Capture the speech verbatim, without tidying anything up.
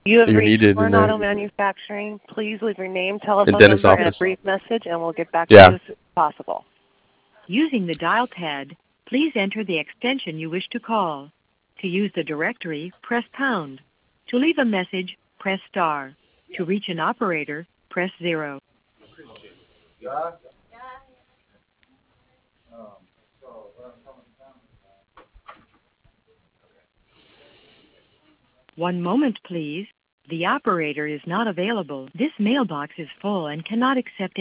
You have You're reached needed in there. Coronado Manufacturing. Please leave your name, In telephone dentist number, and a office. brief message, and we'll get back to Yeah. you as soon as possible. Using the dial pad, please enter the extension you wish to call. To use the directory, press pound. To leave a message, press star. To reach an operator, press zero. One moment, please. The operator is not available. This mailbox is full and cannot accept